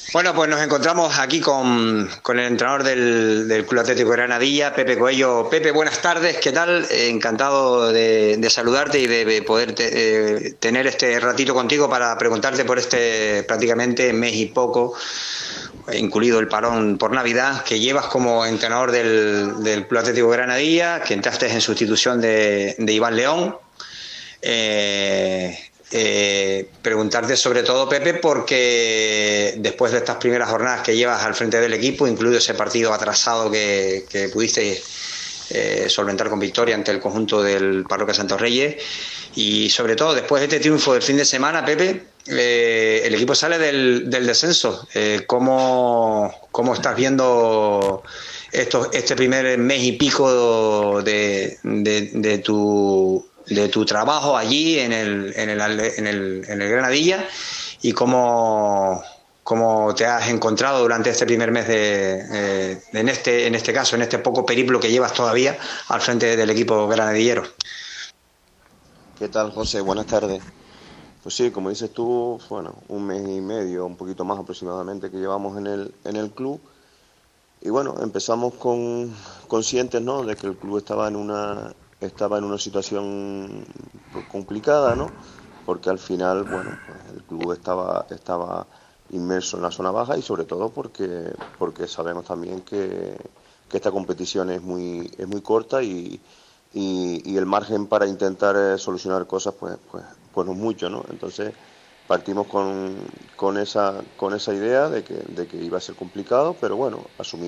Bueno, pues nos encontramos aquí con el entrenador del Club Atlético Granadilla, Pepe Coello. Pepe, buenas tardes, ¿qué tal? Encantado de saludarte y de poder tener este ratito contigo para preguntarte por este prácticamente mes y poco, incluido el parón por Navidad, que llevas como entrenador del Club Atlético Granadilla, que entraste en sustitución de Iván León. Preguntarte sobre todo, Pepe, porque después de estas primeras jornadas que llevas al frente del equipo, incluido ese partido atrasado que pudiste solventar con victoria ante el conjunto del Parroquia Santos Reyes, y sobre todo después de este triunfo del fin de semana, Pepe, el equipo sale del descenso. ¿Cómo estás viendo este primer mes y pico de tu trabajo allí en el Granadilla, y cómo te has encontrado durante este primer mes en este caso, en este poco periplo que llevas todavía al frente del equipo granadillero? ¿Qué tal, José? Buenas tardes. Pues sí, como dices tú, bueno, un mes y medio, un poquito más aproximadamente que llevamos en el club. Y bueno, empezamos conscientes, ¿no?, de que el club estaba en una situación pues, complicada, ¿no? Porque al final, bueno, pues el club estaba inmerso en la zona baja y sobre todo porque sabemos también que esta competición es muy corta y el margen para intentar solucionar cosas pues no es mucho, ¿no? Entonces partimos con esa idea de que iba a ser complicado, pero bueno,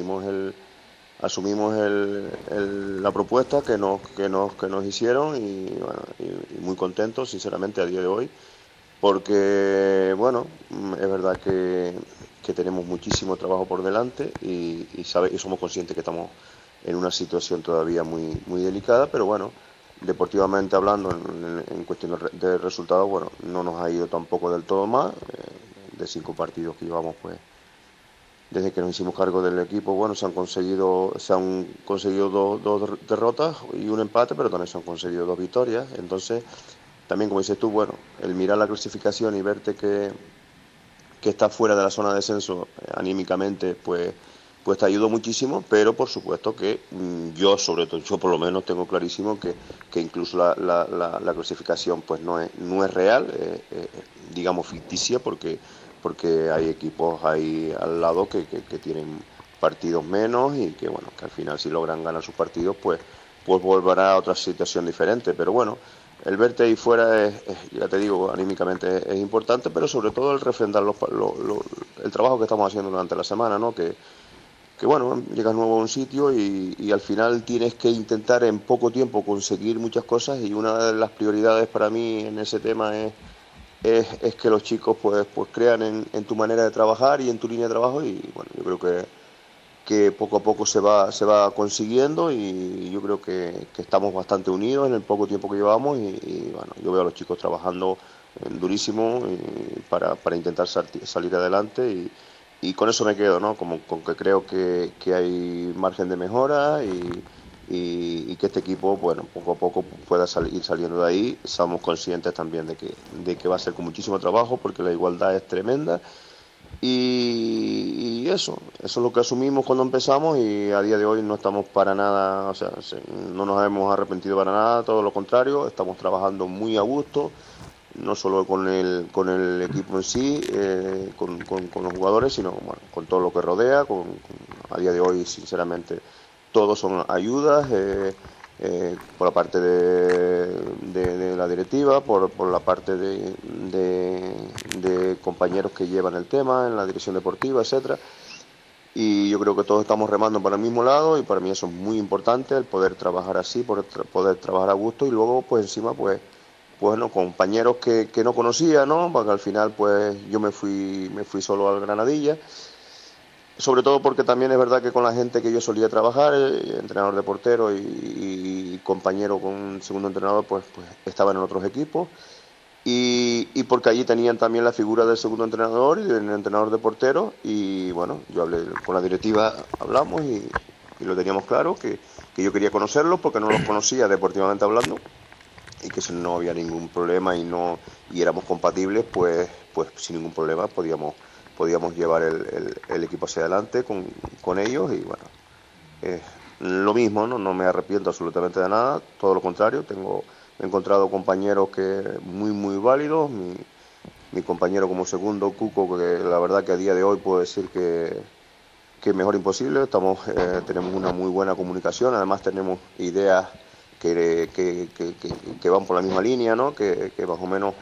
asumimos la propuesta que nos hicieron y, bueno, y muy contentos, sinceramente, a día de hoy, porque, bueno, es verdad que tenemos muchísimo trabajo por delante y somos conscientes que estamos en una situación todavía muy, muy delicada, pero bueno, deportivamente hablando, en cuestión de resultados, bueno, no nos ha ido tampoco del todo mal. De 5 partidos que llevamos, pues, desde que nos hicimos cargo del equipo, bueno, se han conseguido dos derrotas y un empate, pero también se han conseguido 2 victorias. Entonces, también, como dices tú, bueno, el mirar la clasificación y verte que está fuera de la zona de descenso, anímicamente, pues te ayudó muchísimo, pero por supuesto que yo, sobre todo, yo por lo menos tengo clarísimo que incluso la clasificación pues no es real, digamos ficticia, porque hay equipos ahí al lado que tienen partidos menos y que, bueno, que al final, si logran ganar sus partidos, pues volverá a otra situación diferente. Pero bueno, el verte ahí fuera ya te digo, anímicamente es importante, pero sobre todo el refrendar el trabajo que estamos haciendo durante la semana, ¿no? Que bueno, llegas nuevo a un sitio y al final tienes que intentar en poco tiempo conseguir muchas cosas, y una de las prioridades para mí en ese tema es que los chicos pues crean en tu manera de trabajar y en tu línea de trabajo, y bueno, yo creo que poco a poco se va consiguiendo, y yo creo que estamos bastante unidos en el poco tiempo que llevamos, y bueno, yo veo a los chicos trabajando durísimo para intentar salir adelante, y con eso me quedo, ¿no? Como con que creo que hay margen de mejora, y que este equipo, bueno, poco a poco pueda ir saliendo de ahí. Somos conscientes también de que va a ser con muchísimo trabajo, porque la igualdad es tremenda, y eso es lo que asumimos cuando empezamos, y a día de hoy no estamos para nada, o sea, no nos hemos arrepentido para nada, todo lo contrario, estamos trabajando muy a gusto, no solo con el equipo en sí, con los jugadores, sino, bueno, con todo lo que rodea. A día de hoy, sinceramente, todos son ayudas, por la parte de la directiva, por la parte de compañeros que llevan el tema en la dirección deportiva, etcétera. Y yo creo que todos estamos remando para el mismo lado, y para mí eso es muy importante, el poder trabajar así, poder trabajar a gusto, y luego pues encima pues bueno, compañeros que no conocía, ¿no? Porque al final pues yo me fui solo al Granadilla, sobre todo porque también es verdad que con la gente que yo solía trabajar, entrenador de portero y compañero con segundo entrenador, pues estaban en otros equipos, y porque allí tenían también la figura del segundo entrenador y del entrenador de portero, y bueno, yo hablé con la directiva, hablamos y lo teníamos claro, que yo quería conocerlos porque no los conocía deportivamente hablando, y que si no había ningún problema y éramos compatibles, pues sin ningún problema podíamos podíamos llevar el equipo hacia adelante con ellos. Y bueno, lo mismo, ¿no? No me arrepiento absolutamente de nada, todo lo contrario. He encontrado compañeros que muy válidos. Mi compañero como segundo, Cuco, que la verdad que a día de hoy puedo decir que mejor imposible. Tenemos una muy buena comunicación, además tenemos ideas que van por la misma línea, ¿no? Que más o menos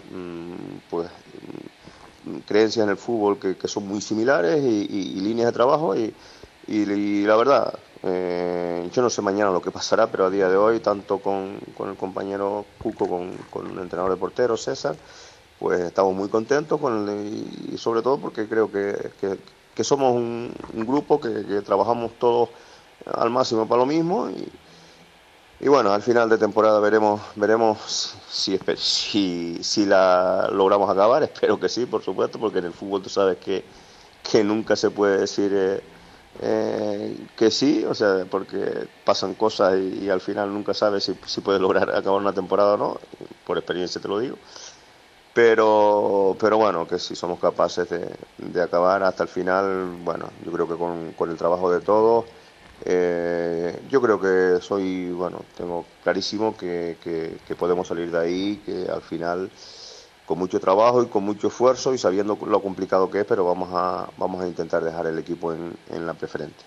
creencias en el fútbol que son muy similares y líneas de trabajo y la verdad, yo no sé mañana lo que pasará, pero a día de hoy, tanto con el compañero Cuco, con el entrenador de porteros, César, pues estamos muy contentos y sobre todo porque creo que somos un grupo que trabajamos todos al máximo para lo mismo y bueno, al final de temporada veremos si la logramos acabar. Espero que sí, por supuesto, porque en el fútbol tú sabes que nunca se puede decir que sí, o sea, porque pasan cosas y al final nunca sabes si puedes lograr acabar una temporada o no, por experiencia te lo digo. Pero bueno, que si somos capaces de acabar hasta el final, bueno, yo creo que con el trabajo de todos, yo creo que tengo clarísimo que podemos salir de ahí, que al final, con mucho trabajo y con mucho esfuerzo y sabiendo lo complicado que es, pero vamos a intentar dejar el equipo en la preferente.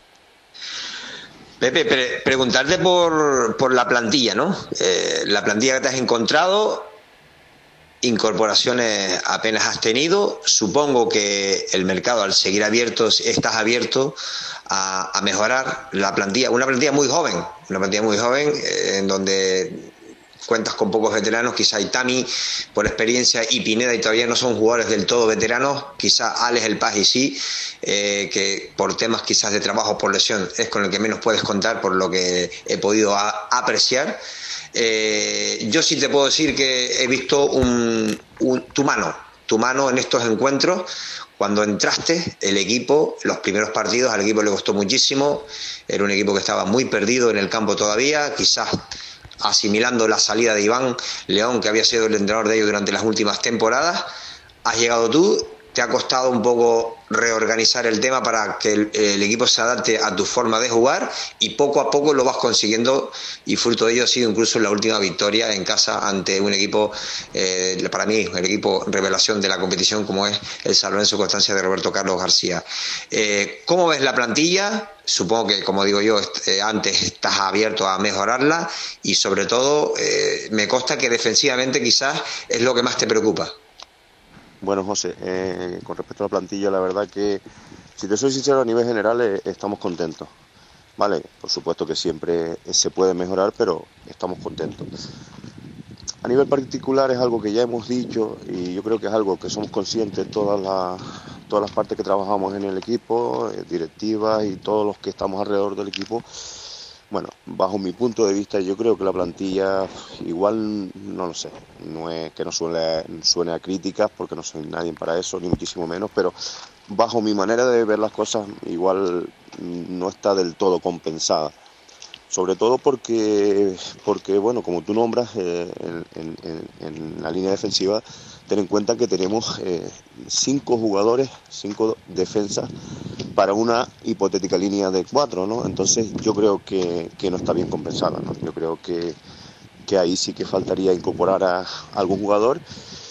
Pepe, preguntarte por la plantilla, ¿no? La plantilla que te has encontrado. Incorporaciones apenas has tenido. Supongo que el mercado, al seguir abierto, estás abierto a mejorar la plantilla. Una plantilla muy joven, en donde cuentas con pocos veteranos. Quizá Itami por experiencia y Pineda y todavía no son jugadores del todo veteranos. Quizá Alex El Paz y sí, que por temas quizás de trabajo, por lesión, es con el que menos puedes contar, por lo que he podido apreciar. Yo sí te puedo decir que he visto tu mano en estos encuentros. Cuando entraste, el equipo, los primeros partidos, al equipo le costó muchísimo. Era un equipo que estaba muy perdido en el campo todavía, quizás asimilando la salida de Iván León, que había sido el entrenador de ellos durante las últimas temporadas. Has llegado tú, te ha costado un poco reorganizar el tema para que el equipo se adapte a tu forma de jugar y poco a poco lo vas consiguiendo, y fruto de ello ha sido incluso la última victoria en casa ante un equipo, para mí, el equipo revelación de la competición, como es el San Lorenzo Constancia de Roberto Carlos García. ¿Cómo ves la plantilla? Supongo que, como digo yo, antes estás abierto a mejorarla y sobre todo me consta que defensivamente quizás es lo que más te preocupa. Bueno, José, con respecto a la plantilla, la verdad que, si te soy sincero, a nivel general estamos contentos, ¿vale? Por supuesto que siempre se puede mejorar, pero estamos contentos. A nivel particular es algo que ya hemos dicho y yo creo que es algo que somos conscientes todas las partes que trabajamos en el equipo, directivas y todos los que estamos alrededor del equipo. Bueno, bajo mi punto de vista, yo creo que la plantilla, igual, no lo sé, no es que no suene a críticas, porque no soy nadie para eso, ni muchísimo menos, pero bajo mi manera de ver las cosas, igual no está del todo compensada. Sobre todo porque bueno, como tú nombras, en la línea defensiva, ten en cuenta que tenemos 5 jugadores, 5 defensas para una hipotética línea de 4, ¿no? Entonces yo creo que no está bien compensada, ¿no? Yo creo que ahí sí que faltaría incorporar a algún jugador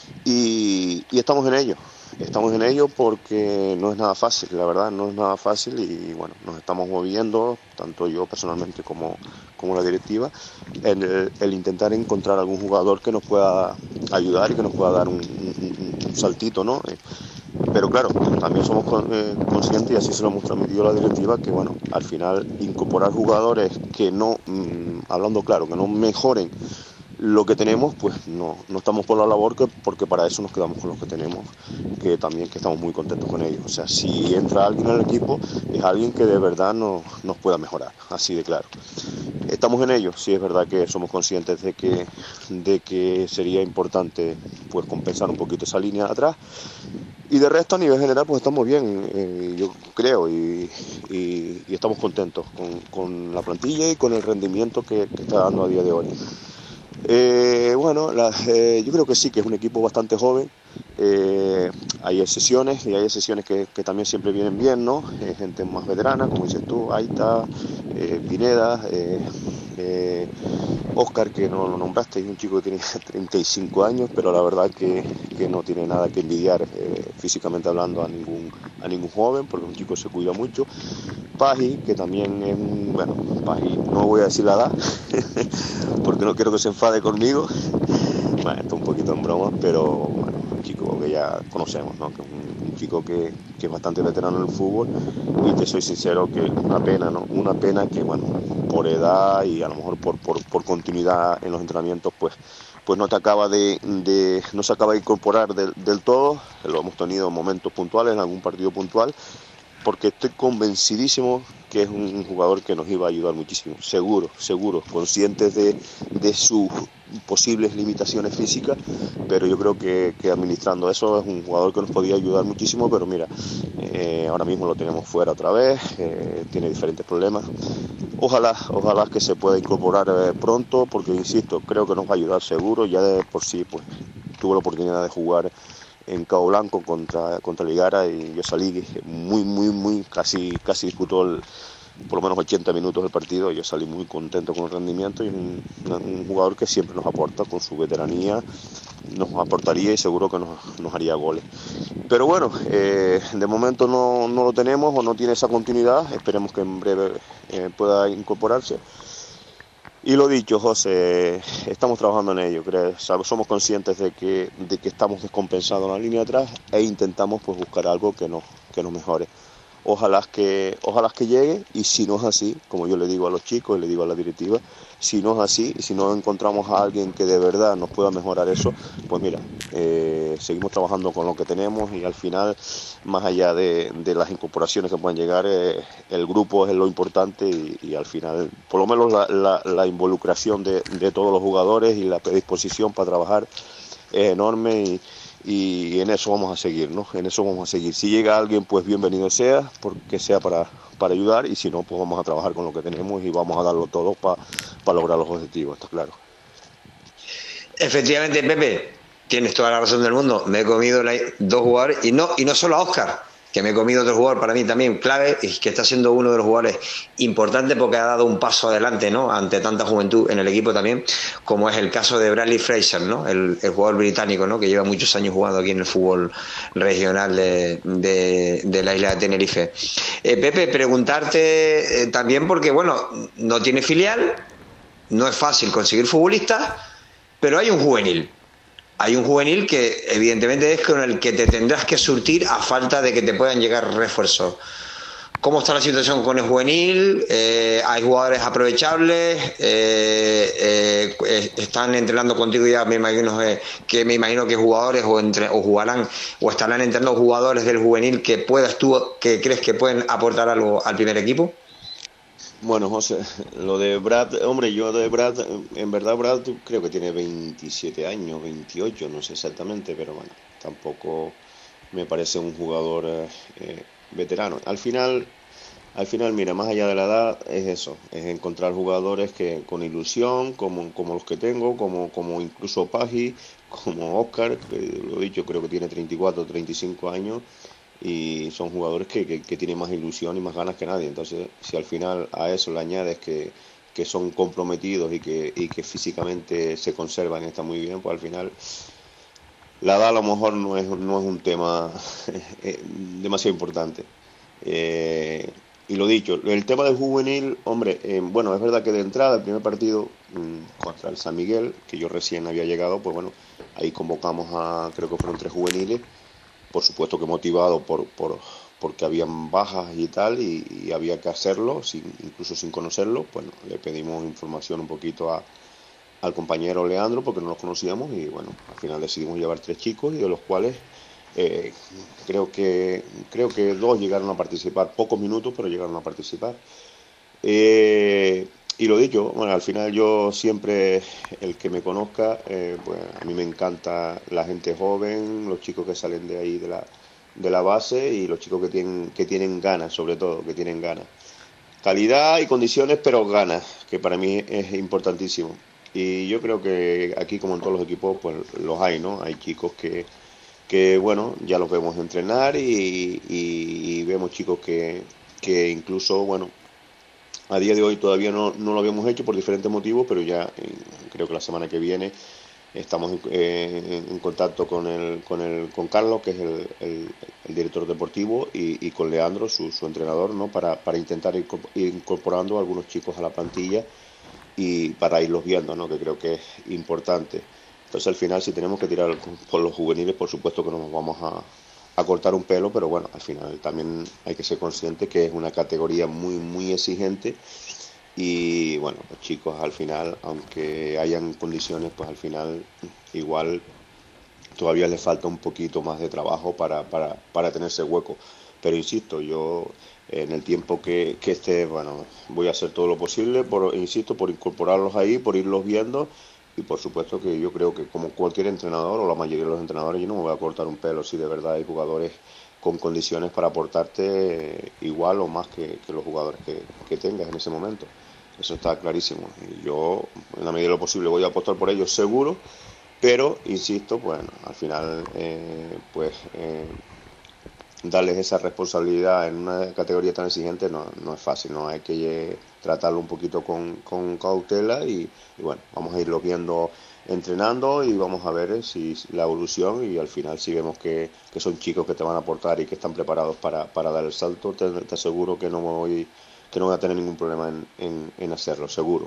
y estamos en ello. Estamos en ello porque no es nada fácil, la verdad, no es nada fácil y bueno, nos estamos moviendo, tanto yo personalmente como la directiva, en el intentar encontrar algún jugador que nos pueda ayudar y que nos pueda dar un saltito, ¿no? Pero claro, también somos conscientes, y así se lo hemos transmitido a la directiva, que bueno, al final incorporar jugadores que no, hablando claro, que no mejoren lo que tenemos, pues no estamos por la labor, porque para eso nos quedamos con los que tenemos, que también que estamos muy contentos con ellos. O sea, si entra alguien al equipo, es alguien que de verdad nos pueda mejorar, así de claro. Estamos en ello, sí es verdad que somos conscientes de que sería importante pues compensar un poquito esa línea de atrás. Y de resto, a nivel general, pues estamos bien, yo creo, y estamos contentos con la plantilla y con el rendimiento que está dando a día de hoy. Yo creo que sí, que es un equipo bastante joven. Hay excepciones y hay excepciones que también siempre vienen bien, ¿no? Gente más veterana, como dices tú, Aita, Pineda, Oscar, que no lo nombraste, es un chico que tiene 35 años, pero la verdad que no tiene nada que envidiar físicamente hablando a ningún joven, porque un chico se cuida mucho. Paji, que también es Paji, no voy a decir la edad, porque no quiero que se enfade conmigo. Bueno, esto un poquito en broma, pero bueno, un chico que ya conocemos, ¿no? Que es un chico que es bastante veterano en el fútbol, y te soy sincero que una pena, ¿no? Una pena que, bueno, por edad y a lo mejor por continuidad en los entrenamientos, pues no no se acaba de incorporar del todo. Lo hemos tenido en momentos puntuales, en algún partido puntual, porque estoy convencidísimo que es un jugador que nos iba a ayudar muchísimo, seguro, conscientes de sus posibles limitaciones físicas, pero yo creo que administrando eso es un jugador que nos podía ayudar muchísimo, pero mira, ahora mismo lo tenemos fuera otra vez, tiene diferentes problemas. Ojalá que se pueda incorporar pronto, porque insisto, creo que nos va a ayudar seguro. Ya de por sí pues tuve la oportunidad de jugar en Cabo Blanco contra Ligara, y yo salí casi disputó por lo menos 80 minutos del partido. Yo salí muy contento con el rendimiento, y un jugador que siempre nos aporta con su veteranía, nos aportaría y seguro que nos haría goles. Pero bueno, de momento no lo tenemos o no tiene esa continuidad. Esperemos que en breve pueda incorporarse. Y lo dicho, José, estamos trabajando en ello. Somos conscientes de que estamos descompensados en la línea de atrás, e intentamos pues buscar algo que nos mejore. Ojalá que llegue, y si no es así, como yo le digo a los chicos y le digo a la directiva, si no es así, y si no encontramos a alguien que de verdad nos pueda mejorar eso, pues mira, seguimos trabajando con lo que tenemos, y al final, más allá de las incorporaciones que puedan llegar, el grupo es lo importante, y al final, por lo menos la involucración de todos los jugadores y la predisposición para trabajar es enorme, y en eso vamos a seguir, ¿no? En eso vamos a seguir. Si llega alguien, pues bienvenido sea, porque sea para ayudar, y si no, pues vamos a trabajar con lo que tenemos y vamos a darlo todo para lograr los objetivos, está claro. Efectivamente, Pepe, tienes toda la razón del mundo. Me he comido dos jugadores, y no solo a Óscar, que me he comido otro jugador para mí también clave, y que está siendo uno de los jugadores importantes porque ha dado un paso adelante, ¿no?, ante tanta juventud en el equipo también, como es el caso de Bradley Fraser, ¿no?, el jugador británico, ¿no?, que lleva muchos años jugando aquí en el fútbol regional de la isla de Tenerife. Pepe, preguntarte también, porque bueno, no tiene filial, no es fácil conseguir futbolistas, pero hay un juvenil. Hay un juvenil que evidentemente es con el que te tendrás que surtir a falta de que te puedan llegar refuerzos. ¿Cómo está la situación con el juvenil? ¿Hay jugadores aprovechables? ¿Están entrenando contigo ya? Me imagino que jugadores o jugarán o estarán entrenando jugadores del juvenil que crees que pueden aportar algo al primer equipo. Bueno, José, lo de Brad, hombre, en verdad Brad creo que tiene 27 años, 28, no sé exactamente, pero bueno, tampoco me parece un jugador veterano. Al final, mira, más allá de la edad, es eso, es encontrar jugadores que con ilusión, como los que tengo, como incluso Paji, como Oscar, que lo he dicho, creo que tiene 34, 35 años, y son jugadores que tienen más ilusión y más ganas que nadie. Entonces, si al final a eso le añades que son comprometidos y que físicamente se conservan y están muy bien, pues al final la edad a lo mejor no es un tema demasiado importante. Y lo dicho, el tema del juvenil, hombre, bueno, es verdad que de entrada, el primer partido contra el San Miguel, que yo recién había llegado, pues bueno, ahí convocamos creo que fueron 3 juveniles, por supuesto que motivado porque habían bajas y tal, y había que hacerlo, incluso sin conocerlo. Bueno, le pedimos información un poquito al compañero Leandro, porque no los conocíamos, y bueno, al final decidimos llevar 3 chicos, y de los cuales creo que 2 llegaron a participar, pocos minutos, pero llegaron a participar. Y lo dicho, bueno, al final yo siempre, el que me conozca, pues a mí me encanta la gente joven, los chicos que salen de ahí de la base, y los chicos que tienen ganas, sobre todo, que tienen ganas. Calidad y condiciones, pero ganas, que para mí es importantísimo. Y yo creo que aquí, como en todos los equipos, pues los hay, ¿no? Hay chicos que bueno, ya los vemos entrenar y vemos chicos que incluso, bueno, a día de hoy todavía no lo habíamos hecho por diferentes motivos, pero ya creo que la semana que viene estamos en contacto con Carlos, que es el director deportivo, y con Leandro, su entrenador, ¿no? Para intentar ir incorporando a algunos chicos a la plantilla y para irlos viendo, ¿no? Que creo que es importante. Entonces, al final, si tenemos que tirar por los juveniles, por supuesto que no nos vamos a cortar un pelo, pero bueno, al final también hay que ser consciente que es una categoría muy, muy exigente y bueno, los chicos al final, aunque hayan condiciones, pues al final igual todavía les falta un poquito más de trabajo para tenerse hueco. Pero insisto, yo en el tiempo que esté, bueno, voy a hacer todo lo posible, insisto, por incorporarlos ahí, por irlos viendo y por supuesto que yo creo que como cualquier entrenador o la mayoría de los entrenadores, yo no me voy a cortar un pelo si de verdad hay jugadores con condiciones para aportarte igual o más que los jugadores que tengas en ese momento. Eso está clarísimo. Y yo, en la medida de lo posible, voy a apostar por ellos seguro, pero, insisto, bueno, al final, darles esa responsabilidad en una categoría tan exigente no es fácil, ¿no? Hay que tratarlo un poquito con cautela y bueno, vamos a irlo viendo entrenando y vamos a ver si la evolución y al final si vemos que son chicos que te van a aportar y que están preparados para dar el salto, te aseguro que no voy a tener ningún problema en hacerlo, seguro.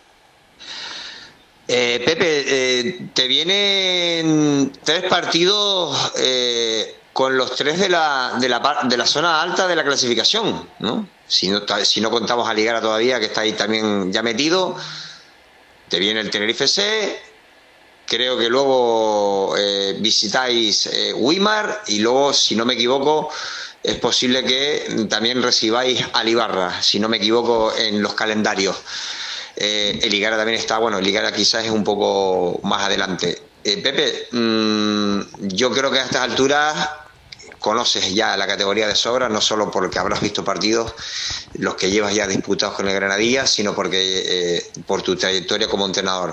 Pepe, te vienen 3 partidos con los 3 de la zona alta de la clasificación, ¿no? Si no contamos a Ligara todavía, que está ahí también ya metido, te viene el Tenerife C, creo que luego visitáis Wimar y luego, si no me equivoco, es posible que también recibáis al Ibarra, si no me equivoco, en los calendarios. El Ligara también está, bueno, el Ligara quizás es un poco más adelante. Pepe, yo creo que a estas alturas conoces ya la categoría de sobra, no solo porque habrás visto partidos, los que llevas ya disputados con el Granadilla, sino porque por tu trayectoria como entrenador.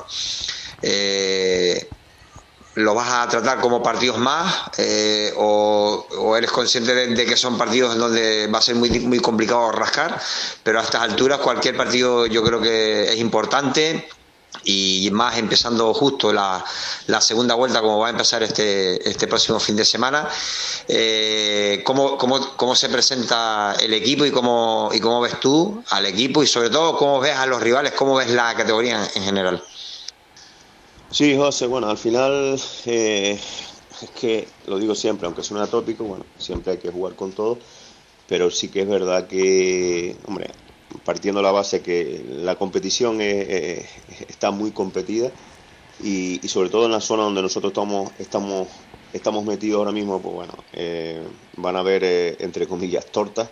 ¿Lo vas a tratar como partidos más o eres consciente de que son partidos donde va a ser muy, muy complicado rascar? Pero a estas alturas cualquier partido yo creo que es importante y más empezando justo la segunda vuelta como va a empezar este próximo fin de semana. ¿Cómo se presenta el equipo y cómo ves tú al equipo y sobre todo cómo ves a los rivales, cómo ves la categoría en general? Sí, José, bueno, al final es que lo digo siempre, aunque suene atópico, bueno, siempre hay que jugar con todo, pero sí que es verdad que, hombre, partiendo de la base que la competición está muy competida y sobre todo en la zona donde nosotros estamos metidos ahora mismo, pues bueno, van a haber, entre comillas, tortas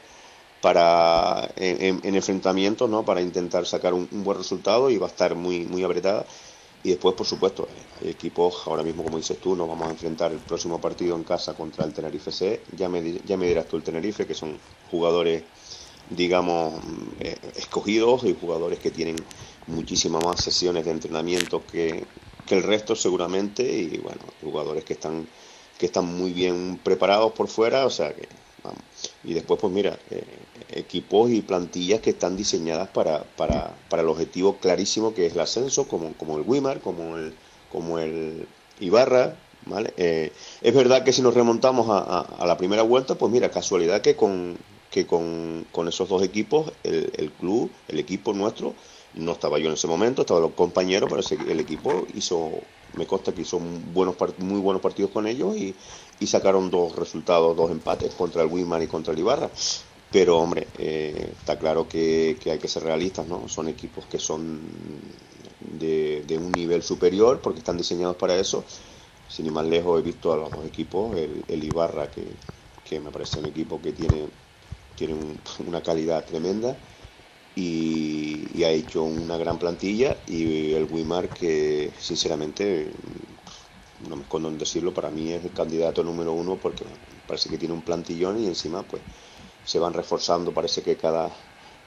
en enfrentamientos, ¿no? Para intentar sacar un buen resultado y va a estar muy, muy apretada. Y después, por supuesto, hay equipos, ahora mismo, como dices tú, nos vamos a enfrentar el próximo partido en casa contra el Tenerife C. Ya me dirás tú el Tenerife, que son jugadores, digamos, escogidos y jugadores que tienen muchísimas más sesiones de entrenamiento que el resto seguramente. Y bueno, jugadores que están muy bien preparados por fuera, o sea que vamos. Y después, pues mira, equipos y plantillas que están diseñadas para el objetivo clarísimo que es el ascenso, como el Wimar, como el Ibarra, ¿vale? Es verdad que si nos remontamos a la primera vuelta, pues mira, casualidad que con esos dos equipos, el club, el equipo nuestro, no estaba yo en ese momento, estaban los compañeros, pero el equipo me consta que hizo muy buenos partidos con ellos y sacaron 2 resultados, 2 empates contra el Wimar y contra el Ibarra. Pero hombre, está claro que hay que ser realistas, ¿no? Son equipos que son de un nivel superior porque están diseñados para eso. Sin ir más lejos, he visto a los 2 equipos, el Ibarra, que me parece un equipo que tiene una calidad tremenda y ha hecho una gran plantilla, y el Wimar, que sinceramente, no me escondo en decirlo, para mí es el candidato número 1 porque parece que tiene un plantillón y encima pues se van reforzando, parece que cada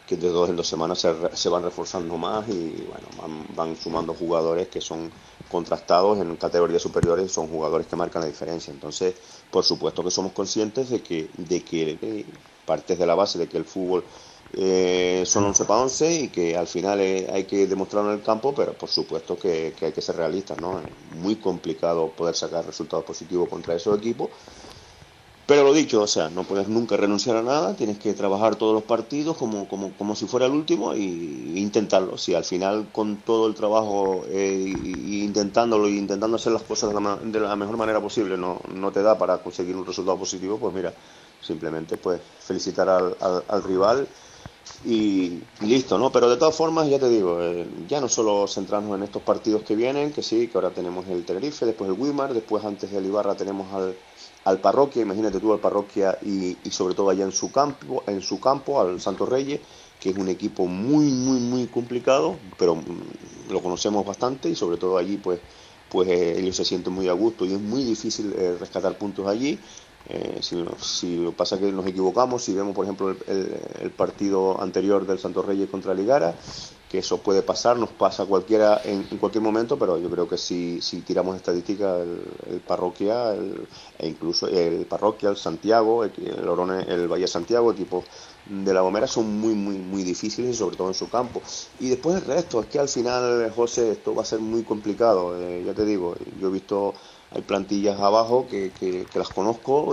que de 2 en 2 semanas se van reforzando más y bueno, van sumando jugadores que son contrastados en categorías superiores, son jugadores que marcan la diferencia. Entonces, por supuesto que somos conscientes de que partes de la base de que el fútbol son 11 para 11 y que al final hay que demostrarlo en el campo, pero por supuesto que hay que ser realistas, ¿no? Es muy complicado poder sacar resultados positivos contra esos equipos. Pero lo dicho, o sea, no puedes nunca renunciar a nada, tienes que trabajar todos los partidos como si fuera el último y intentarlo. Si al final con todo el trabajo intentándolo y intentando hacer las cosas de la mejor manera posible no te da para conseguir un resultado positivo, pues mira, simplemente pues felicitar al rival y listo, ¿no? Pero de todas formas, ya te digo, ya no solo centrarnos en estos partidos que vienen, que sí, que ahora tenemos el Tenerife, después el Weimar, después antes del Ibarra tenemos al Parroquia, imagínate tú al Parroquia y sobre todo allá en su campo, al Santos Reyes, que es un equipo muy complicado, pero lo conocemos bastante y sobre todo allí pues ellos se sienten muy a gusto y es muy difícil rescatar puntos allí. Si lo pasa es que nos equivocamos, si vemos por ejemplo el partido anterior del Santos Reyes contra Ligara, que eso puede pasar, nos pasa cualquiera en cualquier momento, pero yo creo que si tiramos estadística, el Parroquia, e incluso el Parroquia, el Santiago, el Orones, el Valle Santiago, equipos de La Gomera son muy difíciles, sobre todo en su campo. Y después el resto, es que al final, José, esto va a ser muy complicado, ya te digo, yo he visto, hay plantillas abajo que las conozco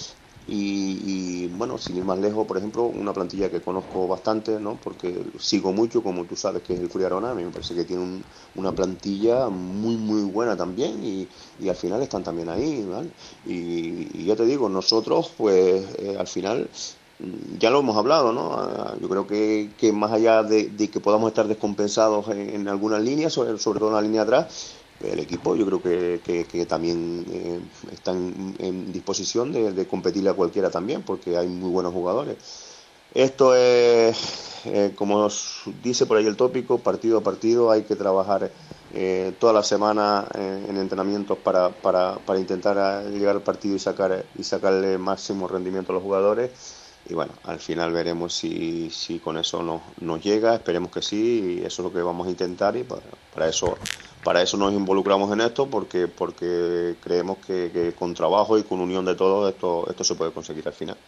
y bueno, sin ir más lejos, por ejemplo, una plantilla que conozco bastante, ¿no? Porque sigo mucho, como tú sabes, que es el Furiarona. A mí me parece que tiene una plantilla muy buena también y al final están también ahí, ¿vale? Y ya te digo, nosotros pues al final ya lo hemos hablado, ¿no? Yo creo que más allá de que podamos estar descompensados en algunas líneas, sobre todo en la línea de atrás, el equipo yo creo que también está en disposición de competirle a cualquiera también, porque hay muy buenos jugadores. Esto es, como dice por ahí el tópico, partido a partido, hay que trabajar toda la semana en entrenamientos para intentar llegar al partido y sacarle máximo rendimiento a los jugadores. Y bueno, al final veremos si con eso nos llega, esperemos que sí, y eso es lo que vamos a intentar y para eso nos involucramos en esto, porque creemos que con trabajo y con unión de todos esto se puede conseguir al final.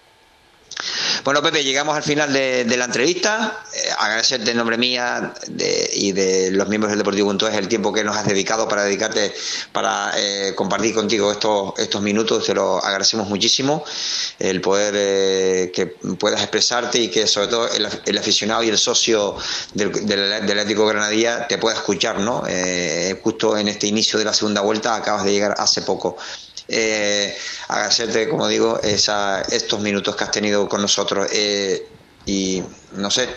Bueno, Pepe, llegamos al final de la entrevista. Agradecerte en nombre mía y de los miembros del Deportivo.es el tiempo que nos has dedicado para compartir contigo estos minutos. Te lo agradecemos muchísimo, el poder que puedas expresarte y que sobre todo el aficionado y el socio del Atlético Granadilla te pueda escuchar, ¿no? Justo en este inicio de la segunda vuelta, acabas de llegar hace poco. Agradecerte, como digo, estos minutos que has tenido con nosotros y no sé,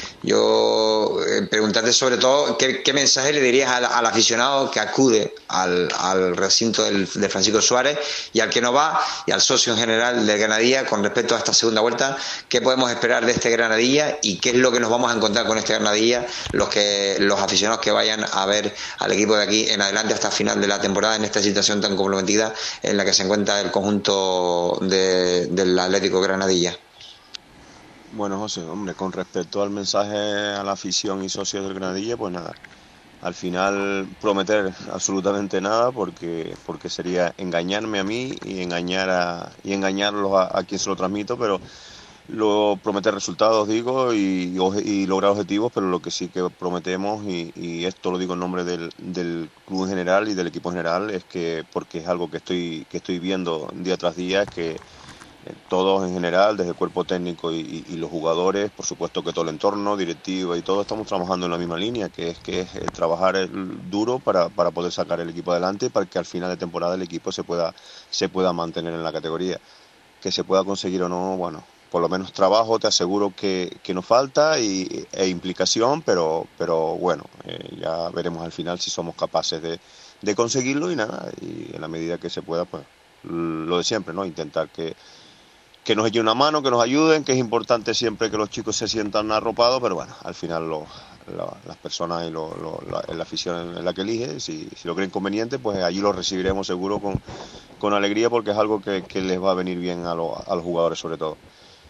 yo preguntarte sobre todo qué mensaje le dirías al aficionado que acude al recinto de Francisco Suárez y al que no va, y al socio en general del Granadilla con respecto a esta segunda vuelta. ¿Qué podemos esperar de este Granadilla y qué es lo que nos vamos a encontrar con este Granadilla los aficionados que vayan a ver al equipo de aquí en adelante hasta el final de la temporada, en esta situación tan comprometida en la que se encuentra el conjunto del Atlético Granadilla? Bueno, José, hombre, con respecto al mensaje a la afición y socios del Granadilla, pues nada, al final prometer absolutamente nada porque sería engañarme a mí y engañarlos a quien se lo transmito, pero prometer resultados, digo, y lograr objetivos, pero lo que sí que prometemos, y esto lo digo en nombre del club en general y del equipo en general, es que, porque es algo que estoy viendo día tras día, es que todos en general, desde el cuerpo técnico y los jugadores, por supuesto que todo el entorno, directiva y todo, estamos trabajando en la misma línea, que es trabajar duro para poder sacar el equipo adelante, para que al final de temporada el equipo se pueda mantener en la categoría. Que se pueda conseguir o no, bueno, por lo menos trabajo, te aseguro que nos falta e implicación, pero bueno, ya veremos al final si somos capaces de conseguirlo y nada, y en la medida que se pueda, pues lo de siempre, ¿no? Intentar que nos echen una mano, que nos ayuden, que es importante siempre que los chicos se sientan arropados, pero bueno, al final las personas y la afición en la que elige, si lo creen conveniente, pues allí lo recibiremos seguro con alegría, porque es algo que les va a venir bien a los jugadores sobre todo.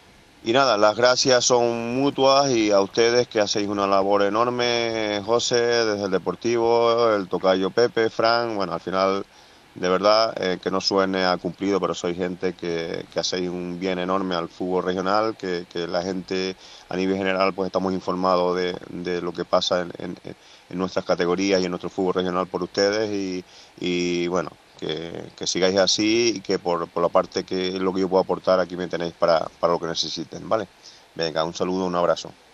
Y nada, las gracias son mutuas y a ustedes que hacéis una labor enorme, José, desde el Deportivo, el tocayo Pepe, Fran, bueno, al final, de verdad, que no suene a cumplido, pero sois gente que hacéis un bien enorme al fútbol regional, que la gente a nivel general pues estamos informados de lo que pasa en nuestras categorías y en nuestro fútbol regional por ustedes y bueno, que sigáis así y que por la parte que es lo que yo puedo aportar aquí me tenéis para lo que necesiten, ¿vale? Venga, un saludo, un abrazo.